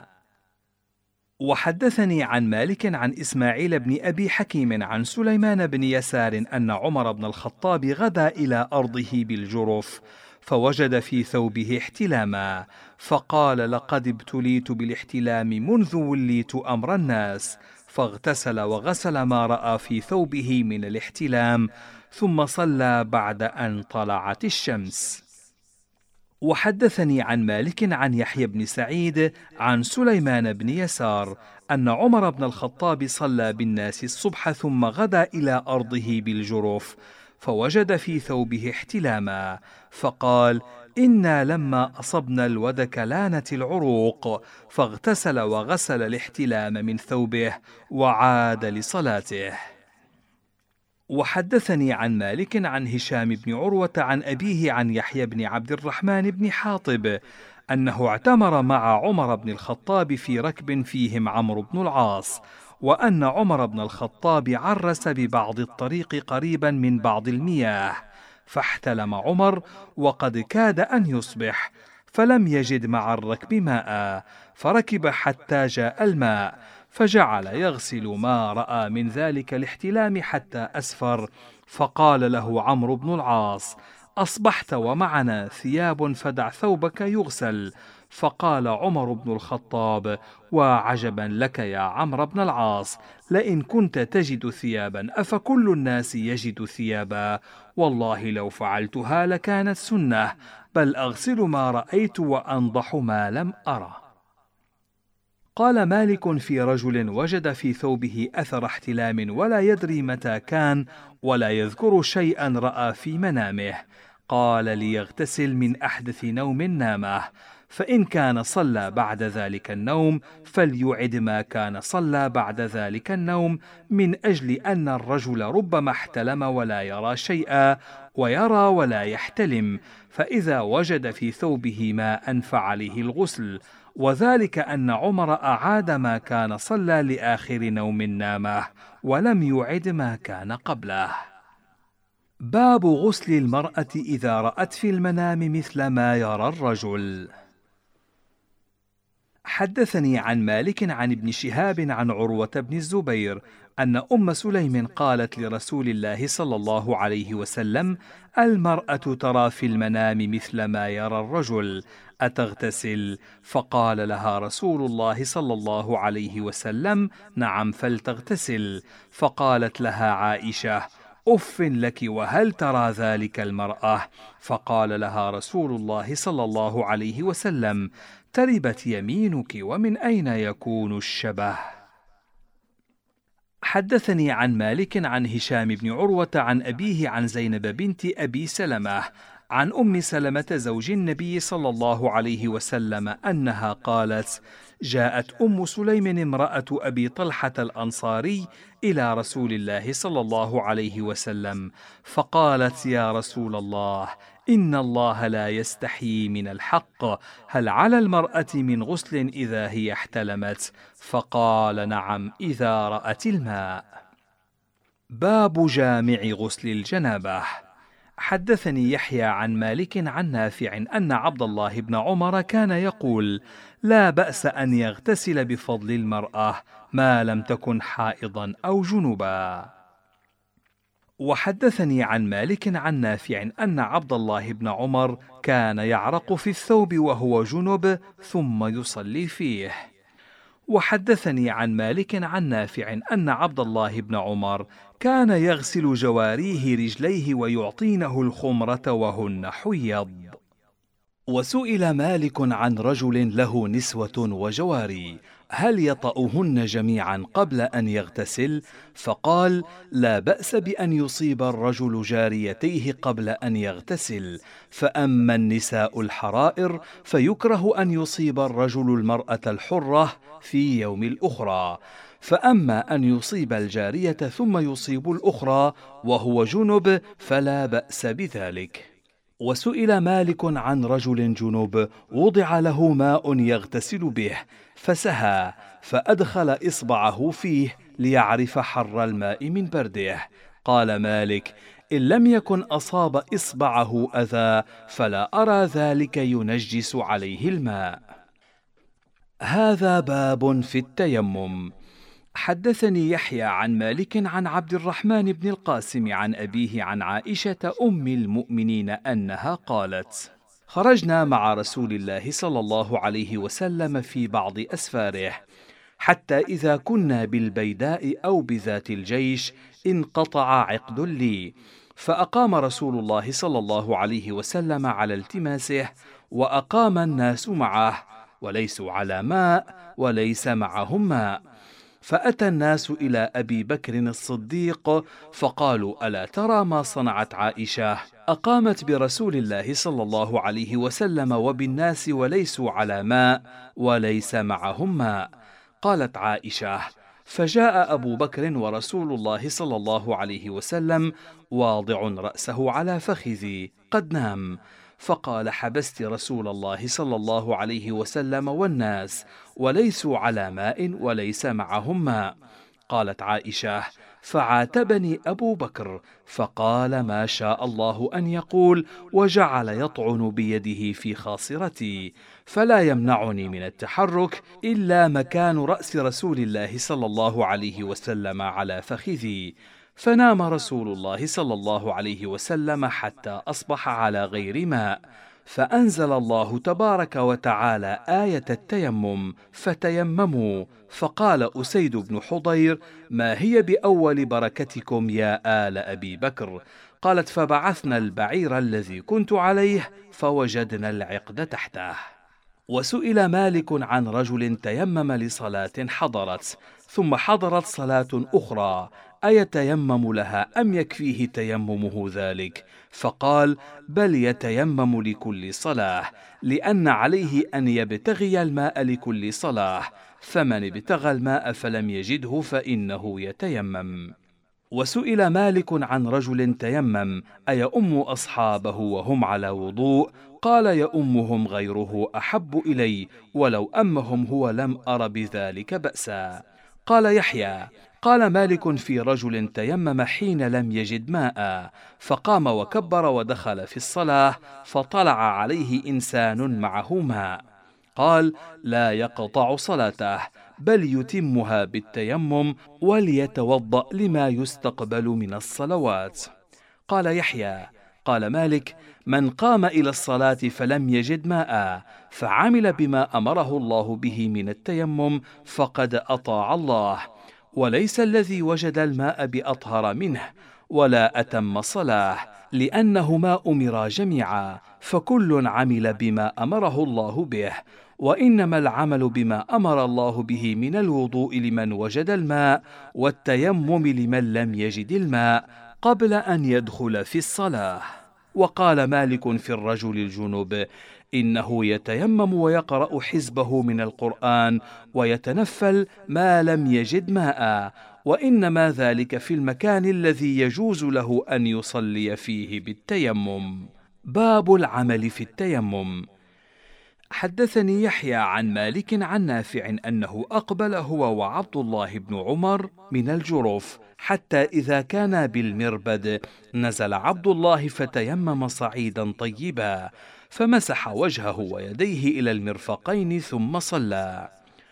وحدثني عن مالك عن إسماعيل بن أبي حكيم عن سليمان بن يسار أن عمر بن الخطاب غدا إلى أرضه بالجرف فوجد في ثوبه احتلاما، فقال: لقد ابتليت بالاحتلام منذ وليت أمر الناس، فاغتسل وغسل ما رأى في ثوبه من الاحتلام ثم صلى بعد أن طلعت الشمس. وحدثني عن مالك عن يحيى بن سعيد عن سليمان بن يسار أن عمر بن الخطاب صلى بالناس الصبح ثم غدا إلى أرضه بالجرف فوجد في ثوبه احتلاما، فقال: إنا لما أصبنا الودك لانت العروق، فاغتسل وغسل الاحتلام من ثوبه وعاد لصلاته. وحدثني عن مالك عن هشام بن عروة عن أبيه عن يحيى بن عبد الرحمن بن حاطب أنه اعتمر مع عمر بن الخطاب في ركب فيهم عمرو بن العاص، وأن عمر بن الخطاب عرس ببعض الطريق قريبا من بعض المياه، فاحتلم عمر وقد كاد أن يصبح، فلم يجد مع الركب ماء، فركب حتى جاء الماء، فجعل يغسل ما رأى من ذلك الاحتلام حتى أسفر، فقال له عمرو بن العاص: أصبحت ومعنا ثياب فدع ثوبك يغسل. فقال عمر بن الخطاب: وعجبا لك يا عمرو بن العاص، لئن كنت تجد ثيابا أفكل الناس يجد ثيابا؟ والله لو فعلتها لكانت سنة، بل أغسل ما رأيت وأنضح ما لم أره. قال مالك في رجل وجد في ثوبه أثر احتلام ولا يدري متى كان ولا يذكر شيئا رأى في منامه، قال: ليغتسل من أحدث نوم نامه، فإن كان صلى بعد ذلك النوم فليعد ما كان صلى بعد ذلك النوم، من أجل أن الرجل ربما احتلم ولا يرى شيئا ويرى ولا يحتلم، فإذا وجد في ثوبه ماء فعليه الغسل، وذلك أن عمر أعاد ما كان صلى لآخر نوم نامه ولم يعد ما كان قبله. باب غسل المرأة إذا رأت في المنام مثل ما يرى الرجل. حدثني عن مالك عن ابن شهاب عن عروة بن الزبير أن أم سليم قالت لرسول الله صلى الله عليه وسلم: المرأة ترى في المنام مثل ما يرى الرجل، أتغتسل؟ فقال لها رسول الله صلى الله عليه وسلم: نعم، فلتغتسل. فقالت لها عائشة: أف لك، وهل ترى ذلك المرأة؟ فقال لها رسول الله صلى الله عليه وسلم: تربت يمينك، ومن أين يكون الشبه؟ حدثني عن مالك عن هشام بن عروة عن أبيه عن زينب بنت أبي سلمة عن أم سلمة زوج النبي صلى الله عليه وسلم أنها قالت: جاءت أم سليم امرأة أبي طلحة الأنصاري إلى رسول الله صلى الله عليه وسلم فقالت: يا رسول الله، إن الله لا يستحيي من الحق، هل على المرأة من غسل إذا هي احتلمت؟ فقال: نعم، إذا رأت الماء. باب جامع غسل الجنابة. حدثني يحيى عن مالك عن نافع أن عبد الله بن عمر كان يقول: لا بأس أن يغتسل بفضل المرأة ما لم تكن حائضا أو جنبا. وحدثني عن مالك عن نافع أن عبد الله بن عمر كان يعرق في الثوب وهو جنب ثم يصلي فيه. وحدثني عن مالك عن نافع أن عبد الله بن عمر كان يغسل جواريه رجليه ويعطينه الخمرة وهن حيض. وسئل مالك عن رجل له نسوة وجواري: هل يطأهن جميعا قبل أن يغتسل؟ فقال: لا بأس بأن يصيب الرجل جاريتيه قبل أن يغتسل، فأما النساء الحرائر فيكره أن يصيب الرجل المرأة الحرة في يوم الأخرى، فأما أن يصيب الجارية ثم يصيب الأخرى وهو جنب فلا بأس بذلك. وسئل مالك عن رجل جنوب وضع له ماء يغتسل به فسهى فأدخل إصبعه فيه ليعرف حر الماء من برده. قال مالك: إن لم يكن أصاب إصبعه أذى فلا أرى ذلك ينجس عليه الماء. هذا باب في التيمم. حدثني يحيى عن مالك عن عبد الرحمن بن القاسم عن أبيه عن عائشة أم المؤمنين أنها قالت: خرجنا مع رسول الله صلى الله عليه وسلم في بعض أسفاره، حتى إذا كنا بالبيداء أو بذات الجيش انقطع عقد لي، فأقام رسول الله صلى الله عليه وسلم على التماسه، وأقام الناس معه، وليسوا على ماء وليس معهم ماء. فأتى الناس إلى أبي بكر الصديق فقالوا: ألا ترى ما صنعت عائشة؟ أقامت برسول الله صلى الله عليه وسلم وبالناس وليسوا على ماء وليس معهم ماء. قالت عائشة: فجاء أبو بكر ورسول الله صلى الله عليه وسلم واضع رأسه على فخذي قد نام، فقال: حبست رسول الله صلى الله عليه وسلم والناس وليسوا على ماء وليس معهم ماء. قالت عائشة: فعاتبني أبو بكر فقال: ما شاء الله أن يقول، وجعل يطعن بيده في خاصرتي، فلا يمنعني من التحرك إلا مكان رأس رسول الله صلى الله عليه وسلم على فخذي. فنام رسول الله صلى الله عليه وسلم حتى أصبح على غير ماء، فأنزل الله تبارك وتعالى آية التيمم: فتيمموا. فقال أسيد بن حضير: ما هي بأول بركتكم يا آل أبي بكر؟ قالت: فبعثنا البعير الذي كنت عليه فوجدنا العقد تحته. وسئل مالك عن رجل تيمم لصلاة حضرت ثم حضرت صلاة أخرى أيتيمم لها أم يكفيه تيممه ذلك؟ فقال: بل يتيمم لكل صلاة، لأن عليه أن يبتغي الماء لكل صلاة، فمن ابتغى الماء فلم يجده فإنه يتيمم. وسئل مالك عن رجل تيمم أيؤم أصحابه وهم على وضوء؟ قال: يؤمهم غيره أحب إلي، ولو أمهم هو لم أر بذلك بأسا. قال يحيى: قال مالك في رجل تيمم حين لم يجد ماء، فقام وكبر ودخل في الصلاة، فطلع عليه إنسان معه ماء. قال: لا يقطع صلاته، بل يتمها بالتيمم، وليتوضأ لما يستقبل من الصلوات. قال يحيى: قال مالك: من قام إلى الصلاة فلم يجد ماء فعمل بما أمره الله به من التيمم فقد أطاع الله، وليس الذي وجد الماء بأطهر منه ولا أتم صلاة، لأنهما أمرا جميعا، فكل عمل بما أمره الله به، وإنما العمل بما أمر الله به من الوضوء لمن وجد الماء، والتيمم لمن لم يجد الماء، قبل أن يدخل في الصلاة. وقال مالك في الرجل الجنوب: إنه يتيمم ويقرأ حزبه من القرآن ويتنفل ما لم يجد ماء، وإنما ذلك في المكان الذي يجوز له أن يصلي فيه بالتيمم. باب العمل في التيمم. حدثني يحيى عن مالك عن نافع أنه أقبل هو وعبد الله بن عمر من الجرف، حتى إذا كان بالمربد نزل عبد الله فتيمم صعيدا طيبا، فمسح وجهه ويديه إلى المرفقين ثم صلى.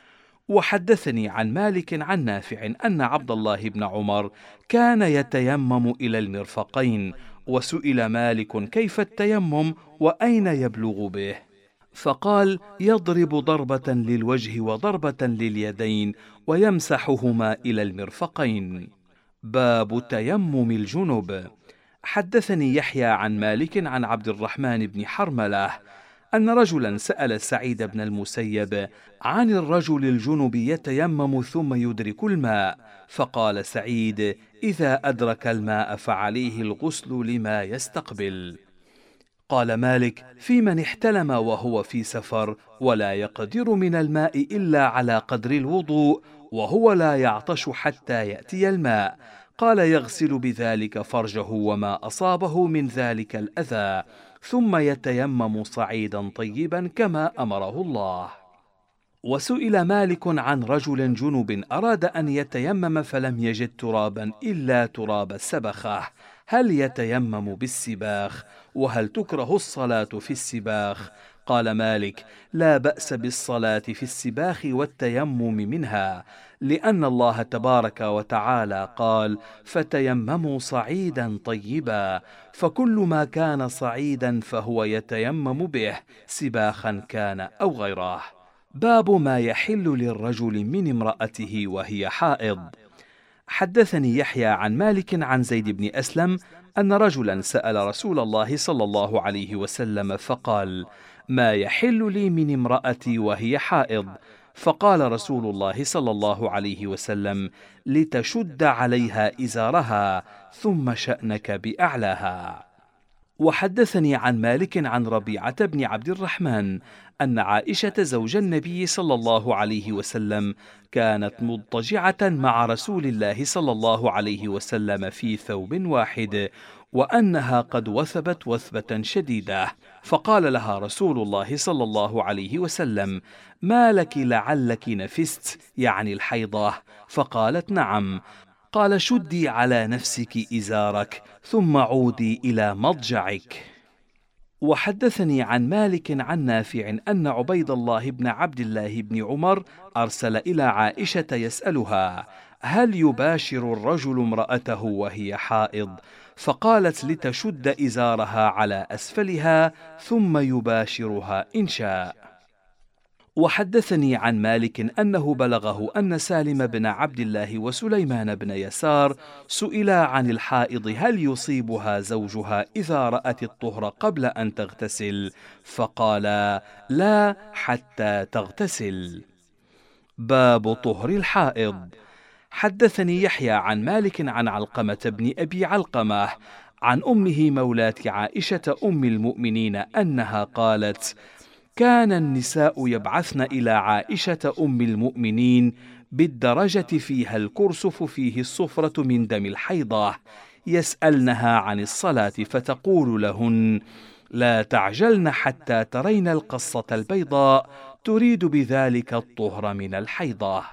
وحدثني عن مالك عن نافع أن عبد الله بن عمر كان يتيمم إلى المرفقين، وسئل مالك كيف التيمم وأين يبلغ به؟ فقال: يضرب ضربة للوجه وضربة لليدين ويمسحهما إلى المرفقين. باب تيمم الجنب. حدثني يحيى عن مالك عن عبد الرحمن بن حرملة أن رجلا سأل سعيد بن المسيب عن الرجل الجنب يتيمم ثم يدرك الماء، فقال سعيد: إذا أدرك الماء فعليه الغسل لما يستقبل. قال مالك: في من احتلم وهو في سفر ولا يقدر من الماء إلا على قدر الوضوء، وهو لا يعطش حتى يأتي الماء، قال: يغسل بذلك فرجه وما أصابه من ذلك الأذى، ثم يتيمم صعيدا طيبا كما أمره الله. وسئل مالك عن رجل جنب أراد أن يتيمم فلم يجد ترابا إلا تراب السبخة، هل يتيمم بالسباخ؟ وهل تكره الصلاة في السباخ؟ قال مالك: لا بأس بالصلاة في السباخ والتيمم منها، لأن الله تبارك وتعالى قال: فتيمموا صعيدا طيبا، فكل ما كان صعيدا فهو يتيمم به، سباخا كان أو غيره. باب ما يحل للرجل من امرأته وهي حائض. حدثني يحيى عن مالك عن زيد بن أسلم أن رجلا سأل رسول الله صلى الله عليه وسلم فقال: ما يحل لي من امرأتي وهي حائض؟ فقال رسول الله صلى الله عليه وسلم: لتشد عليها إزارها، ثم شأنك بأعلاها. وحدثني عن مالك عن ربيعة بن عبد الرحمن أن عائشة زوج النبي صلى الله عليه وسلم كانت مضطجعة مع رسول الله صلى الله عليه وسلم في ثوب واحد، وأنها قد وثبت وثبة شديدة، فقال لها رسول الله صلى الله عليه وسلم: ما لك لعلك نفست، يعني الحيضة؟ فقالت: نعم. قال: شدي على نفسك إزارك، ثم عودي إلى مضجعك. وحدثني عن مالك عن نافع أن عبيد الله بن عبد الله بن عمر أرسل إلى عائشة يسألها: هل يباشر الرجل امرأته وهي حائض؟ فقالت: لتشد إزارها على أسفلها ثم يباشرها إن شاء. وحدثني عن مالك أنه بلغه أن سالم بن عبد الله وسليمان بن يسار سئلا عن الحائض هل يصيبها زوجها إذا رأت الطهر قبل أن تغتسل، فقالا: لا حتى تغتسل. باب طهر الحائض. حدثني يحيى عن مالك عن علقمة بن أبي علقمة عن أمه مولاة عائشة أم المؤمنين أنها قالت: كان النساء يبعثن إلى عائشة أم المؤمنين بالدرجة فيها الكرسف فيه الصفرة من دم الحيضة، يسألنها عن الصلاة فتقول لهن: لا تعجلن حتى ترين القصة البيضاء، تريد بذلك الطهر من الحيضة.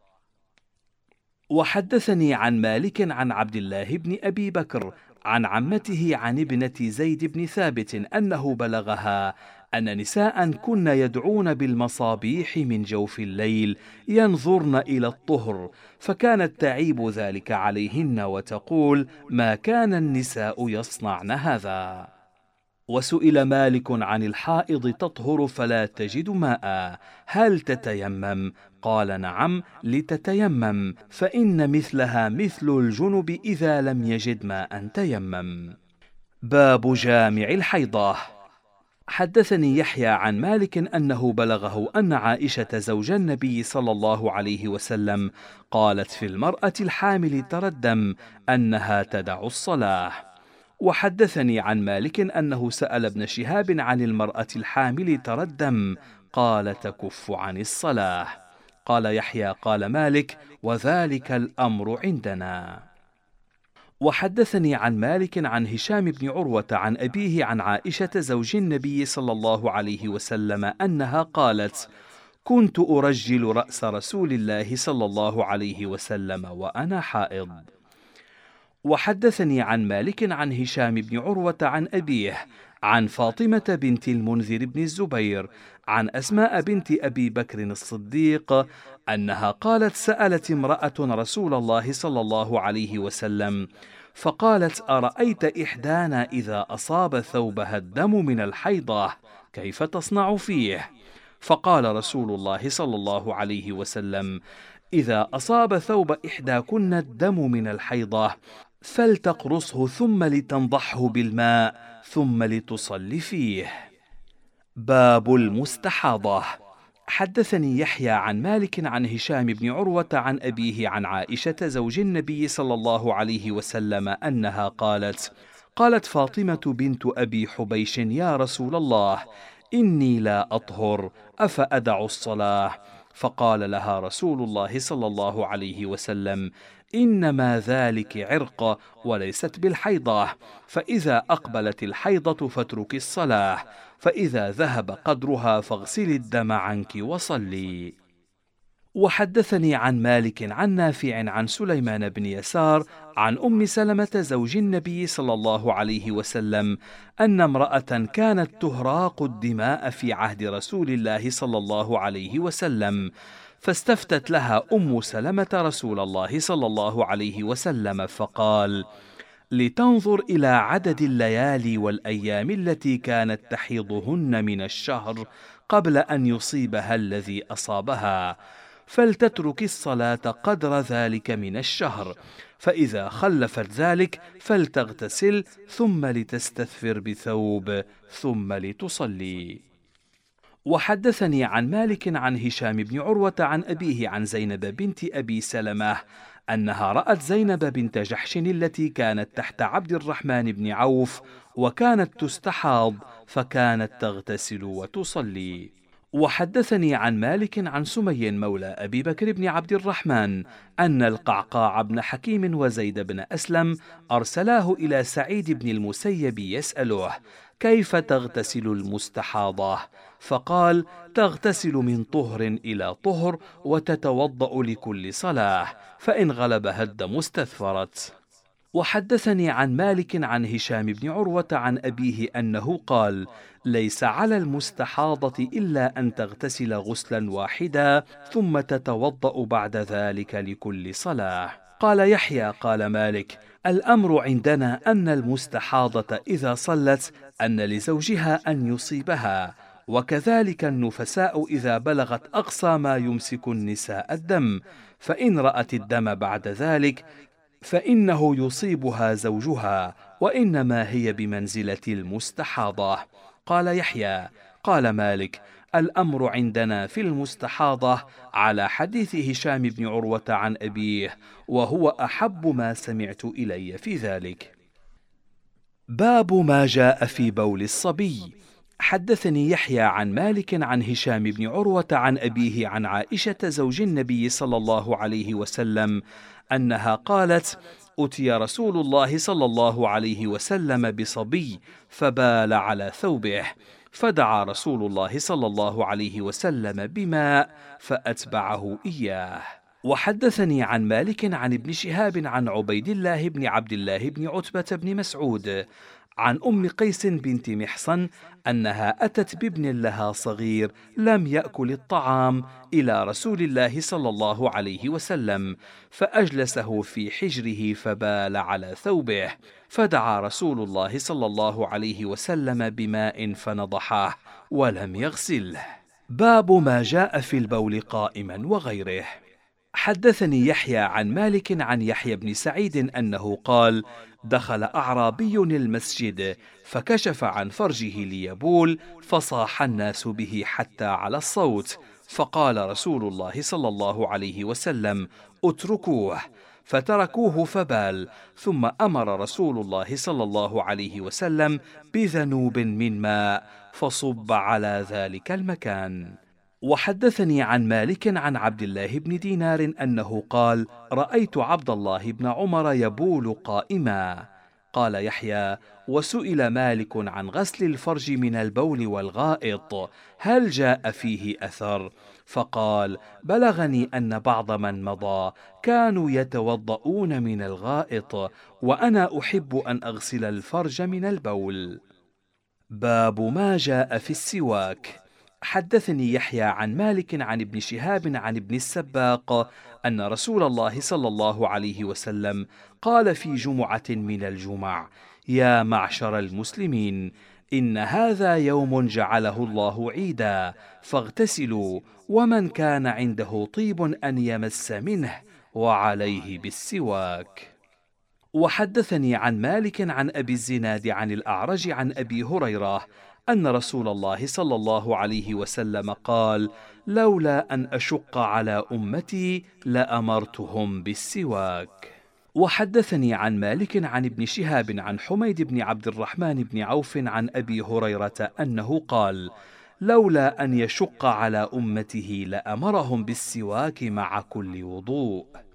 وحدثني عن مالك عن عبد الله بن أبي بكر عن عمته عن ابنة زيد بن ثابت أنه بلغها أن نساء كن يدعون بالمصابيح من جوف الليل ينظرن إلى الطهر، فكانت تعيب ذلك عليهن وتقول: ما كان النساء يصنعن هذا. وسئل مالك عن الحائض تطهر فلا تجد ماء، هل تتيمم؟ قال: نعم، لتتيمم، فإن مثلها مثل الجنب إذا لم يجد ماء تيمم. باب جامع الحيضة. حدثني يحيى عن مالك أنه بلغه أن عائشة زوج النبي صلى الله عليه وسلم قالت في المرأة الحامل تردم أنها تدع الصلاة. وحدثني عن مالك أنه سأل ابن شهاب عن المرأة الحامل تردم قال: تكف عن الصلاة. قال يحيى: قال مالك: وذلك الأمر عندنا. وحدثني عن مالك عن هشام بن عروة عن أبيه عن عائشة زوج النبي صلى الله عليه وسلم أنها قالت: كنت أرجل رأس رسول الله صلى الله عليه وسلم وأنا حائض. وحدثني عن مالك عن هشام بن عروة عن أبيه عن فاطمة بنت المنذر بن الزبير عن أسماء بنت أبي بكر الصديق أنها قالت: سألت امرأة رسول الله صلى الله عليه وسلم فقالت: أرأيت إحدانا إذا أصاب ثوبها الدم من الحيضة كيف تصنع فيه؟ فقال رسول الله صلى الله عليه وسلم: إذا أصاب ثوب إحداكن الدم من الحيضة فلتقرصه ثم لتنضحه بالماء ثم لتصلي فيه. باب المستحاضة. حدثني يحيى عن مالك عن هشام بن عروة عن أبيه عن عائشة زوج النبي صلى الله عليه وسلم أنها قالت فاطمة بنت أبي حبيش: يا رسول الله، إني لا أطهر، أفأدع الصلاة؟ فقال لها رسول الله صلى الله عليه وسلم: إنما ذلك عرق وليست بالحيضة، فإذا أقبلت الحيضة فاترك الصلاة، فإذا ذهب قدرها فاغسلي الدم عنك وصلي. وحدثني عن مالك عن نافع عن سليمان بن يسار عن أم سلمة زوج النبي صلى الله عليه وسلم أن امرأة كانت تهراق الدماء في عهد رسول الله صلى الله عليه وسلم، فاستفتت لها أم سلمة رسول الله صلى الله عليه وسلم فقال: لتنظر إلى عدد الليالي والأيام التي كانت تحيضهن من الشهر قبل أن يصيبها الذي أصابها، فلتترك الصلاة قدر ذلك من الشهر، فإذا خلفت ذلك فلتغتسل ثم لتستثفر بثوب ثم لتصلي. وحدثني عن مالك عن هشام بن عروة عن أبيه عن زينب بنت أبي سلمة أنها رأت زينب بنت جحش التي كانت تحت عبد الرحمن بن عوف وكانت تستحاض فكانت تغتسل وتصلي. وحدثني عن مالك عن سمي مولى أبي بكر بن عبد الرحمن أن القعقاع بن حكيم وزيد بن أسلم أرسلاه إلى سعيد بن المسيب يسأله: كيف تغتسل المستحاضة؟ فقال: تغتسل من طهر إلى طهر وتتوضأ لكل صلاة، فإن غلبها الدم استثفرت. وحدثني عن مالك عن هشام بن عروة عن أبيه أنه قال: ليس على المستحاضة إلا أن تغتسل غسلا واحدا ثم تتوضأ بعد ذلك لكل صلاة. قال يحيى: قال مالك: الأمر عندنا أن المستحاضة إذا صلت أن لزوجها أن يصيبها، وكذلك النفساء إذا بلغت أقصى ما يمسك النساء الدم، فإن رأت الدم بعد ذلك فإنه يصيبها زوجها، وإنما هي بمنزلة المستحاضة. قال يحيى: قال مالك: الأمر عندنا في المستحاضة على حديث هشام بن عروة عن أبيه، وهو أحب ما سمعت إلي في ذلك. باب ما جاء في بول الصبي. حدثني يحيى عن مالك عن هشام بن عروة عن أبيه عن عائشة زوج النبي صلى الله عليه وسلم أنها قالت: أتي رسول الله صلى الله عليه وسلم بصبي فبال على ثوبه، فدعا رسول الله صلى الله عليه وسلم بماء فأتبعه إياه. وحدثني عن مالك عن ابن شهاب عن عبيد الله بن عبد الله بن عتبة بن مسعود عن أم قيس بنت محصن أنها أتت بابن لها صغير لم يأكل الطعام إلى رسول الله صلى الله عليه وسلم، فأجلسه في حجره فبال على ثوبه، فدعا رسول الله صلى الله عليه وسلم بماء فنضحه ولم يغسله. باب ما جاء في البول قائما وغيره. حدثني يحيى عن مالك عن يحيى بن سعيد أنه قال: دخل أعرابي المسجد فكشف عن فرجه ليبول، فصاح الناس به حتى على الصوت، فقال رسول الله صلى الله عليه وسلم: اتركوه، فتركوه فبال، ثم أمر رسول الله صلى الله عليه وسلم بذنوب من ماء فصب على ذلك المكان. وحدثني عن مالك عن عبد الله بن دينار أنه قال: رأيت عبد الله بن عمر يبول قائما. قال يحيى: وسئل مالك عن غسل الفرج من البول والغائط هل جاء فيه أثر؟ فقال: بلغني أن بعض من مضى كانوا يتوضؤون من الغائط، وأنا أحب أن أغسل الفرج من البول. باب ما جاء في السواك. حدثني يحيى عن مالك عن ابن شهاب عن ابن السباق أن رسول الله صلى الله عليه وسلم قال في جمعة من الجمع: يا معشر المسلمين، إن هذا يوم جعله الله عيدا، فاغتسلوا، ومن كان عنده طيب أن يمس منه، وعليه بالسواك. وحدثني عن مالك عن أبي الزناد عن الأعرج عن أبي هريرة أن رسول الله صلى الله عليه وسلم قال: لولا أن أشق على أمتي لأمرتهم بالسواك. وحدثني عن مالك عن ابن شهاب عن حميد بن عبد الرحمن بن عوف عن أبي هريرة أنه قال: لولا أن يشق على أمته لأمرهم بالسواك مع كل وضوء.